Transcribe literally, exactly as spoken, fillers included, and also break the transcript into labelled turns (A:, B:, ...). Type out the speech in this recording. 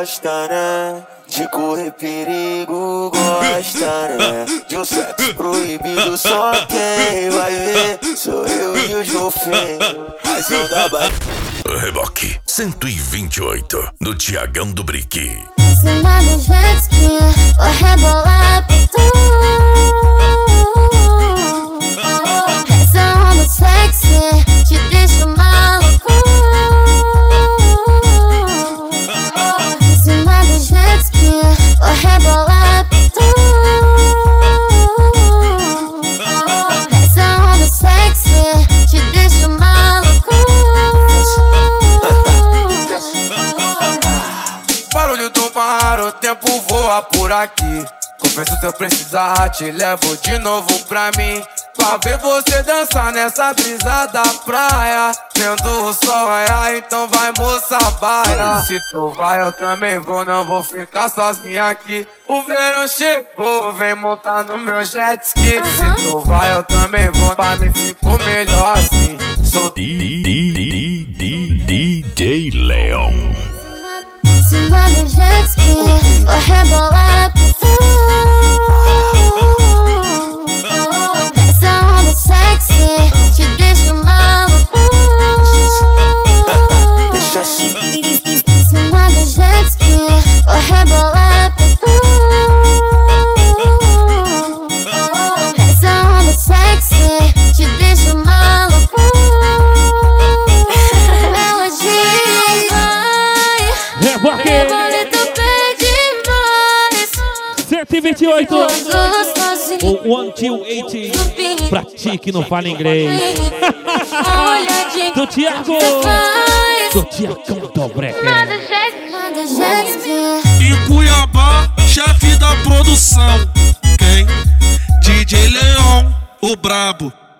A: gosta, né? De correr perigo, gosta, né? De um sexo proibido, só quem vai ver sou eu e os golfinhos. Mas eu da ba...
B: Reboque cento e vinte e oito, do Thiagão do Brick.
C: Cima do jet ski, vou rebolar por tu. Essa onda sexy te deixa maluco. Cima do jet ski, vou rebolar por tu. Essa onda sexy te deixa maluco.
A: Barulho do mar, o tempo voa por aqui. Confesso, se eu precisar, te levo de novo pra mim. Pra ver você dançar nessa brisa da praia, vendo o sol raiar, então vai, moça, baila. Se tu vai, eu também vou, não vou ficar sozinha aqui. O verão chegou, vem montar no meu jet ski. Se tu vai, eu também vou, pra mim ficou melhor assim. Sou
B: D J Leon.
C: Cima do jet ski, vou rebolar por tu. Essa onda sexy te deixa maluco.
A: deixa assim.
C: Cima do jet ski, vou rebolar por tu. Essa onda sexy te deixa maluco. Melodia vai,
D: Reboque cento e vinte e oito. O one two eighty. Pratique, não fala inglês. Do Thiago. Do Thiagão do Brick.
E: Em Cuiabá, chefe da produção. Quem? D J Leon, o brabo.